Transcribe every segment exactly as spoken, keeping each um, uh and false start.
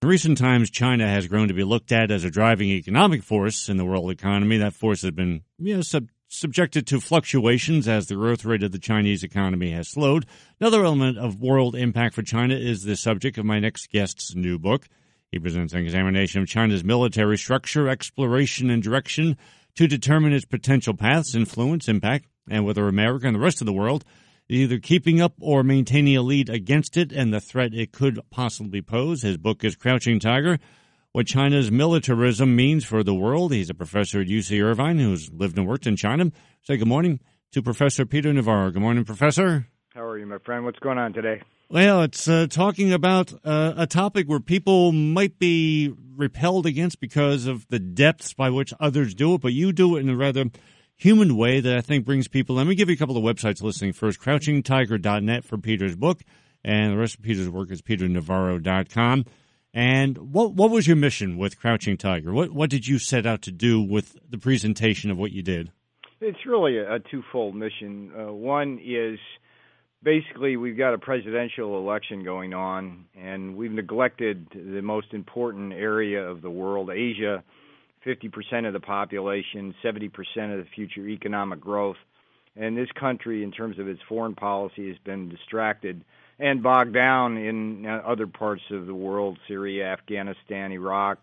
In recent times, China has grown to be looked at as a driving economic force in the world economy. That force has been you know, sub- subjected to fluctuations as the growth rate of the Chinese economy has slowed. Another element of world impact for China is the subject of my next guest's new book. He presents an examination of China's military structure, exploration, and direction to determine its potential paths, influence, impact, and whether America and the rest of the world either keeping up or maintaining a lead against it and the threat it could possibly pose. His book is Crouching Tiger, What China's Militarism Means for the World. He's a professor at U C Irvine who's lived and worked in China. Say good morning to Professor Peter Navarro. Good morning, Professor. How are you, my friend? What's going on today? Well, it's uh, talking about uh, a topic where people might be repelled against because of the depths by which others do it, but you do it in a rather human way that I think brings people. Let me give you a couple of websites listening first. crouching tiger dot net for Peter's book, and the rest of Peter's work is peter navarro dot com. And what what was your mission with Crouching Tiger? What what did you set out to do with the presentation of what you did? It's really a, a twofold mission. Uh, one is basically we've got a presidential election going on, and we've neglected the most important area of the world, Asia. fifty percent of the population, seventy percent of the future economic growth. And this country, in terms of its foreign policy, has been distracted and bogged down in other parts of the world, Syria, Afghanistan, Iraq.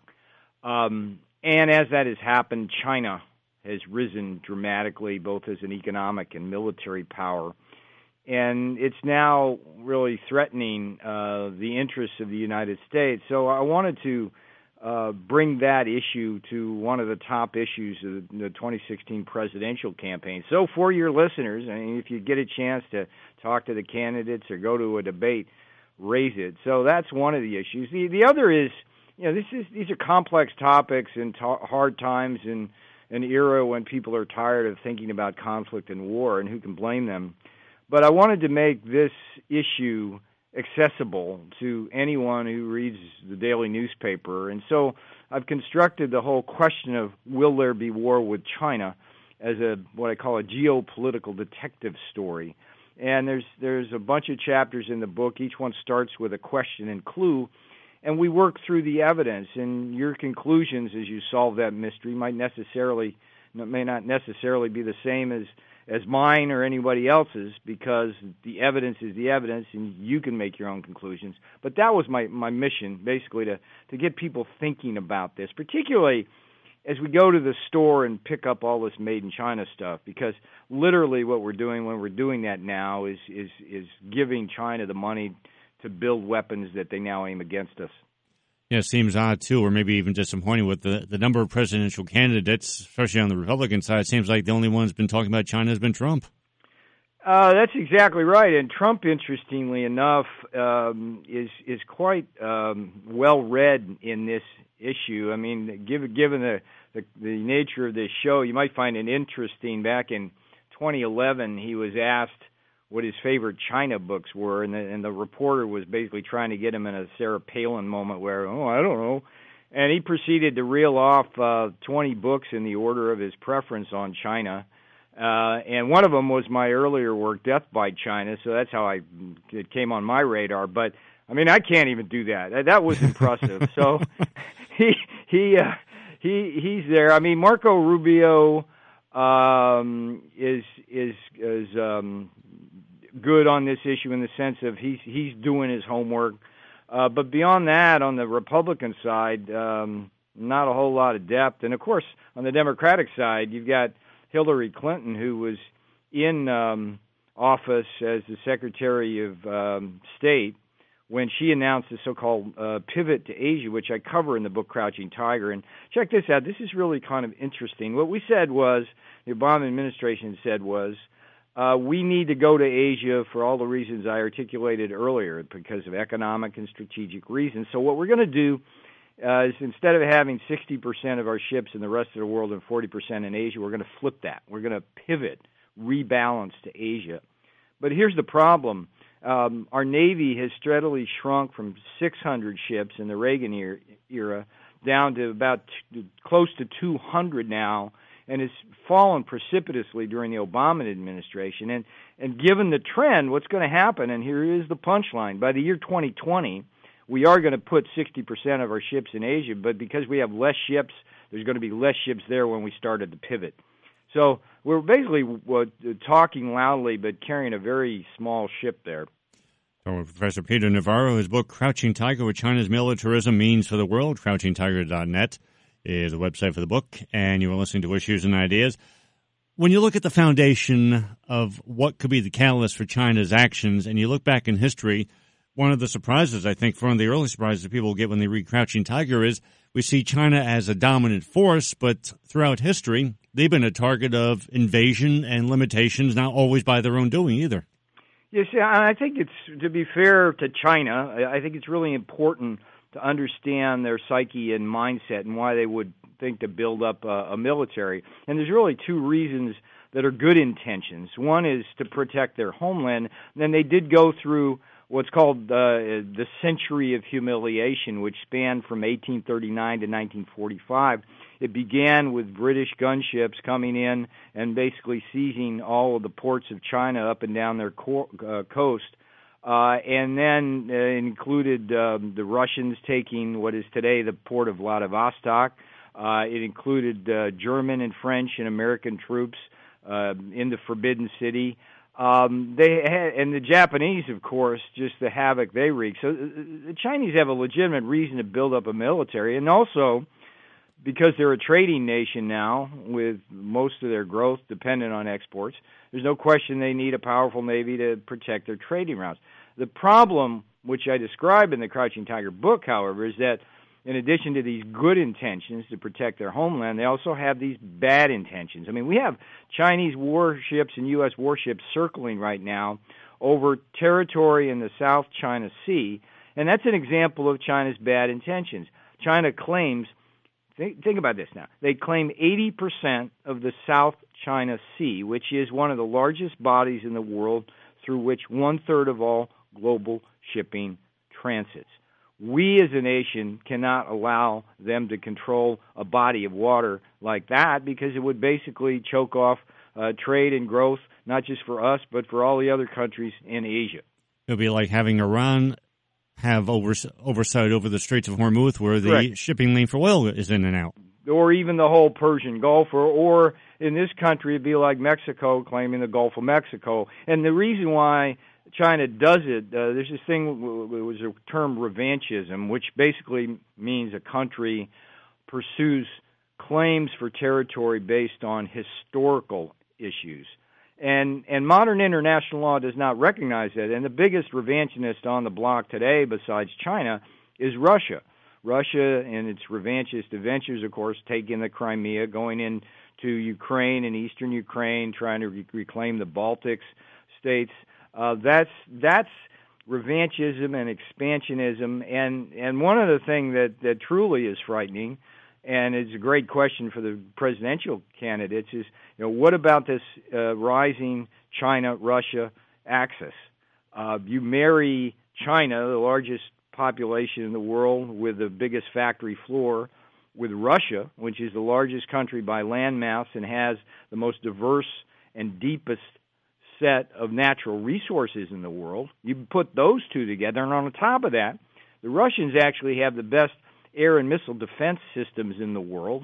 Um, and as that has happened, China has risen dramatically, both as an economic and military power. And it's now really threatening uh, the interests of the United States. So I wanted to Uh, bring that issue to one of the top issues of the twenty sixteen presidential campaign. So for your listeners, I mean, if you get a chance to talk to the candidates or go to a debate, raise it. So that's one of the issues. The the other is, you know, this is these are complex topics and ta- hard times in an era when people are tired of thinking about conflict and war, and who can blame them. But I wanted to make this issue accessible to anyone who reads the daily newspaper. And so I've constructed the whole question of will there be war with China as a what I call a geopolitical detective story. And there's there's a bunch of chapters in the book. Each one starts with a question and clue, and we work through the evidence. And your conclusions as you solve that mystery might necessarily may not necessarily be the same as as mine or anybody else's, because the evidence is the evidence and you can make your own conclusions. But that was my, my mission, basically, to, to get people thinking about this, particularly as we go to the store and pick up all this made in China stuff, because literally what we're doing when we're doing that now is, is, is giving China the money to build weapons that they now aim against us. Yeah, it seems odd, too, or maybe even disappointing with the, the number of presidential candidates, especially on the Republican side. It seems like the only one who's been talking about China has been Trump. Uh, that's exactly right. And Trump, interestingly enough, um, is is quite um, well-read in this issue. I mean, given, given the, the, the nature of this show, you might find it interesting. Back in twenty eleven, he was asked what his favorite China books were, and the, and the reporter was basically trying to get him in a Sarah Palin moment where, oh, I don't know. And he proceeded to reel off uh, twenty books in the order of his preference on China. Uh, and one of them was my earlier work, Death by China, so that's how I it came on my radar. But, I mean, I can't even do that. That, that was impressive. So he he uh, he he's there. I mean, Marco Rubio um, is, is, is um, good on this issue in the sense of he's he's doing his homework, uh, but beyond that, on the Republican side, um, not a whole lot of depth. And of course, on the Democratic side, you've got Hillary Clinton, who was in um, office as the Secretary of um, State when she announced the so-called uh, pivot to Asia, which I cover in the book Crouching Tiger. And check this out. This is really kind of interesting. What we said was, the Obama administration said was, Uh, we need to go to Asia for all the reasons I articulated earlier, because of economic and strategic reasons. So what we're going to do uh, is, instead of having sixty percent of our ships in the rest of the world and forty percent in Asia, we're going to flip that. We're going to pivot, rebalance to Asia. But here's the problem. Um, our Navy has steadily shrunk from six hundred ships in the Reagan era down to about t- close to two hundred now, and it's fallen precipitously during the Obama administration. And, and given the trend, what's going to happen, and here is the punchline, by the year twenty twenty, we are going to put sixty percent of our ships in Asia, but because we have less ships, there's going to be less ships there when we started to pivot. So we're basically uh, talking loudly but carrying a very small ship there. So Professor Peter Navarro, his book, Crouching Tiger, What China's Militarism Means for the World, crouching tiger dot net is the website for the book, and you are listening to Issues and Ideas. When you look at the foundation of what could be the catalyst for China's actions, and you look back in history, one of the surprises, I think, one of the early surprises that people get when they read Crouching Tiger is we see China as a dominant force, but throughout history, they've been a target of invasion and limitations, not always by their own doing either. Yes, I think it's, to be fair to China, I think it's really important to understand their psyche and mindset and why they would think to build up a, a military. And there's really two reasons that are good intentions. One is to protect their homeland. And then they did go through what's called uh, the Century of Humiliation, which spanned from eighteen thirty-nine to nineteen forty-five. It began with British gunships coming in and basically seizing all of the ports of China up and down their co- uh, coast. Uh, and then uh, included um, the Russians taking what is today the port of Vladivostok. Uh, it included uh, German and French and American troops uh, in the Forbidden City. Um, they had, and the Japanese, of course, just the havoc they wreaked. So the Chinese have a legitimate reason to build up a military, and also because they're a trading nation now, with most of their growth dependent on exports, there's no question they need a powerful navy to protect their trading routes. The problem, which I describe in the Crouching Tiger book, however, is that in addition to these good intentions to protect their homeland, they also have these bad intentions. I mean, we have Chinese warships and U S warships circling right now over territory in the South China Sea, and that's an example of China's bad intentions. China claims, think, think about this now, they claim eighty percent of the South China Sea, which is one of the largest bodies in the world through which one-third of all global shipping transits. We as a nation cannot allow them to control a body of water like that because it would basically choke off uh, trade and growth, not just for us, but for all the other countries in Asia. It would be like having Iran have overs- oversight over the Straits of Hormuz where the Correct. shipping lane for oil is in and out. Or even the whole Persian Gulf, or, or in this country it'd be like Mexico claiming the Gulf of Mexico. And the reason why China does it, uh, there's this thing, it was a term revanchism, which basically means a country pursues claims for territory based on historical issues. And and modern international law does not recognize that. And the biggest revanchist on the block today, besides China, is Russia. Russia and its revanchist adventures, of course, taking the Crimea, going into Ukraine and eastern Ukraine, trying to re- reclaim the Baltic states. Uh, that's that's revanchism and expansionism, and and one of the things that, that truly is frightening, and it's a great question for the presidential candidates, is you know what about this uh, rising China-Russia axis? Uh, you marry China, the largest population in the world with the biggest factory floor, with Russia, which is the largest country by land mass and has the most diverse and deepest set of natural resources in the world. You put those two together, and on top of that, the Russians actually have the best air and missile defense systems in the world.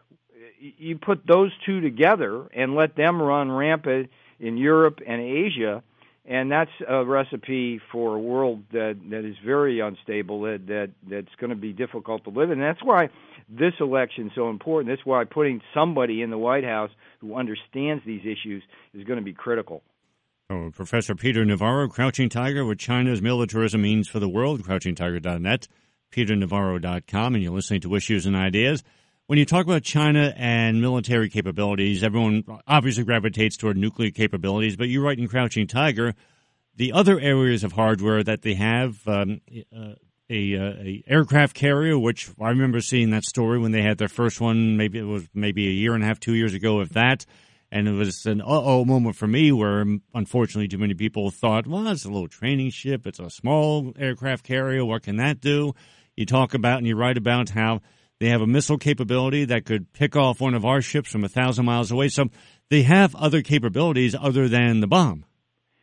You put those two together and let them run rampant in Europe and Asia, and that's a recipe for a world that, that is very unstable, that, that that's going to be difficult to live in. And that's why this election is so important. That's why putting somebody in the White House who understands these issues is going to be critical. Oh, Professor Peter Navarro, Crouching Tiger, What China's Militarism Means for the World, crouching tiger dot net, peter navarro dot com, and you're listening to Issues and Ideas. When you talk about China and military capabilities, everyone obviously gravitates toward nuclear capabilities, but you write in Crouching Tiger, the other areas of hardware that they have, um, uh, a, uh, a aircraft carrier, which I remember seeing that story when they had their first one, maybe it was maybe a year and a half, two years ago, if that. And it was an uh-oh moment for me where, unfortunately, too many people thought, well, it's a little training ship. It's a small aircraft carrier. What can that do? You talk about and you write about how they have a missile capability that could pick off one of our ships from a thousand miles away. So they have other capabilities other than the bomb.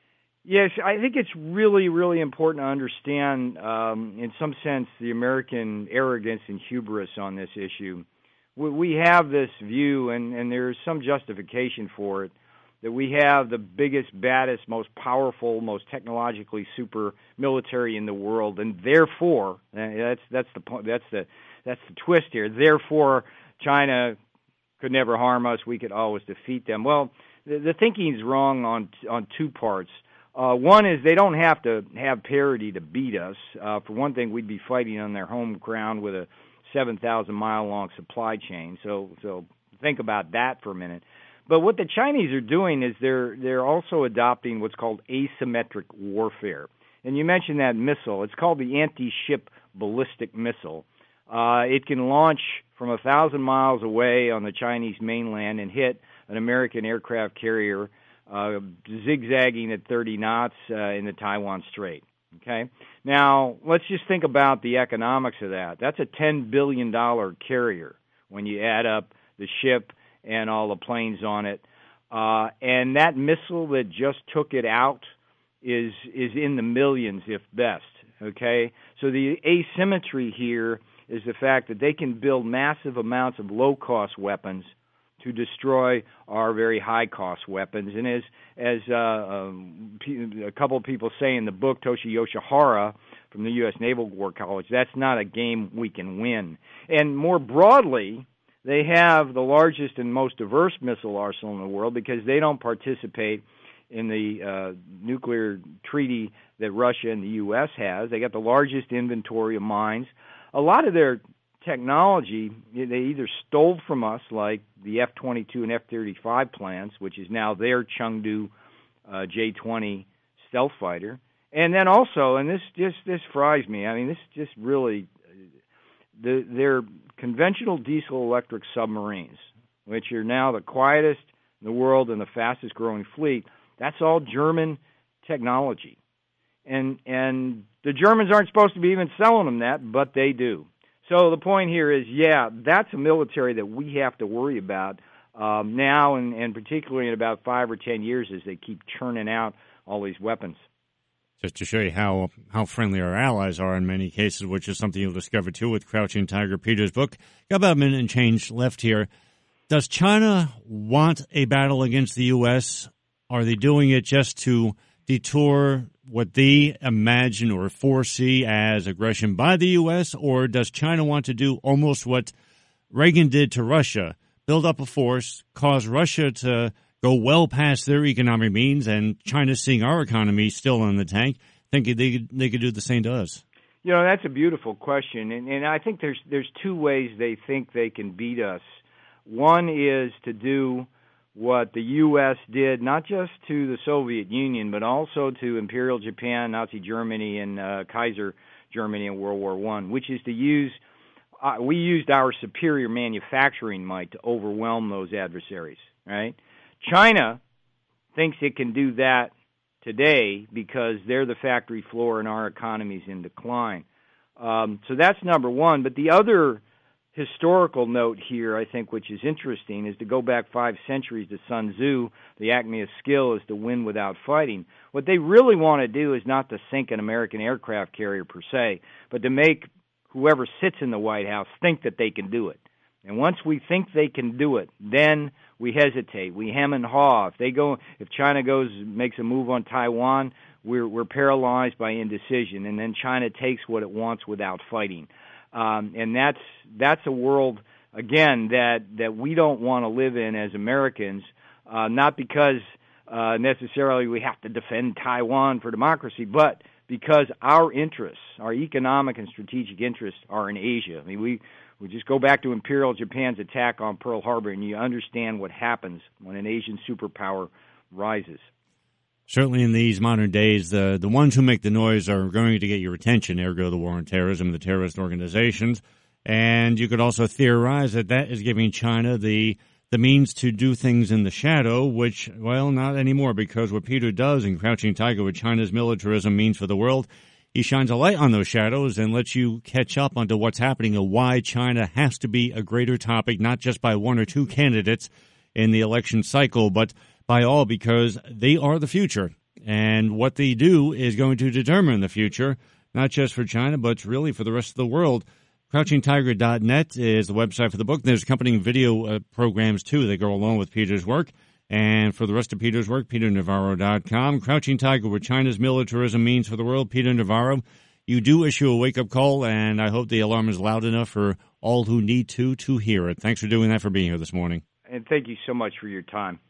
Yes, I think it's really, really important to understand, um, in some sense, the American arrogance and hubris on this issue. We, we have this view, and, and there's some justification for it, that we have the biggest, baddest, most powerful, most technologically super military in the world, and therefore, and that's that's the point, that's the that's the twist here. Therefore, China could never harm us. We could always defeat them. Well, the, the thinking is wrong on on two parts. Uh, one is they don't have to have parity to beat us. Uh, for one thing, we'd be fighting on their home ground with a seven thousand mile long supply chain. So, so think about that for a minute. But what the Chinese are doing is they're they're also adopting what's called asymmetric warfare. And you mentioned that missile. It's called the anti-ship ballistic missile. Uh, it can launch from a thousand miles away on the Chinese mainland and hit an American aircraft carrier, Uh, zigzagging at thirty knots uh, in the Taiwan Strait. Okay? Now, let's just think about the economics of that. That's a ten billion dollars carrier when you add up the ship and all the planes on it. Uh, and that missile that just took it out is is in the millions, if best. Okay? So the asymmetry here is the fact that they can build massive amounts of low-cost weapons to destroy our very high-cost weapons. And as as uh, um, a couple of people say in the book, Toshi Yoshihara from the U S Naval War College, that's not a game we can win. And more broadly, they have the largest and most diverse missile arsenal in the world because they don't participate in the uh, nuclear treaty that Russia and the U S has. They got the largest inventory of mines. A lot of their technology they either stole from us, like the F twenty-two and F thirty-five plants, which is now their Chengdu uh, J twenty stealth fighter, and then also, and this just this fries me. I mean, this just really the their conventional diesel-electric submarines, which are now the quietest in the world and the fastest-growing fleet. That's all German technology, and and the Germans aren't supposed to be even selling them that, but they do. So the point here is, yeah, that's a military that we have to worry about um, now, and, and particularly in about five or ten years as they keep churning out all these weapons. Just to show you how how friendly our allies are in many cases, which is something you'll discover, too, with Crouching Tiger, Peter's book. Got about a minute and change left here. Does China want a battle against the U S? Are they doing it just to detour what they imagine or foresee as aggression by the U S, or does China want to do almost what Reagan did to Russia, build up a force, cause Russia to go well past their economic means, and China, seeing our economy still in the tank, thinking they could, they could do the same to us? You know, that's a beautiful question, and, and I think there's there's two ways they think they can beat us. One is to do what the U S did, not just to the Soviet Union, but also to Imperial Japan, Nazi Germany, and uh, Kaiser Germany in World War One, which is to use, uh, we used our superior manufacturing might to overwhelm those adversaries, right? China thinks it can do that today because they're the factory floor and our economy's in decline. Um, so that's number one. But the other historical note here, I think, which is interesting, is to go back five centuries to Sun Tzu. The acme of skill is to win without fighting. What they really want to do is not to sink an American aircraft carrier per se, but to make whoever sits in the White House think that they can do it. And once we think they can do it, then we hesitate. We hem and haw. If they go, if China goes makes a move on Taiwan, we're we're paralyzed by indecision, and then China takes what it wants without fighting. Um, and that's that's a world, again, that, that we don't want to live in as Americans, uh, not because uh, necessarily we have to defend Taiwan for democracy, but because our interests, our economic and strategic interests, are in Asia. I mean, we, we just go back to Imperial Japan's attack on Pearl Harbor, and you understand what happens when an Asian superpower rises. Certainly in these modern days, the, the ones who make the noise are going to get your attention, ergo the war on terrorism, the terrorist organizations. And you could also theorize that that is giving China the the means to do things in the shadow, which, well, not anymore, because what Peter does in Crouching Tiger, what China's militarism means for the world, he shines a light on those shadows and lets you catch up onto what's happening and why China has to be a greater topic, not just by one or two candidates in the election cycle, but by all, because they are the future. And what they do is going to determine the future, not just for China, but really for the rest of the world. Crouching Tiger dot net is the website for the book. There's accompanying video uh, programs, too, that go along with Peter's work. And for the rest of Peter's work, Peter Navarro dot com. Crouching Tiger, what China's militarism means for the world. Peter Navarro, you do issue a wake-up call, and I hope the alarm is loud enough for all who need to to hear it. Thanks for doing that, for being here this morning. And thank you so much for your time.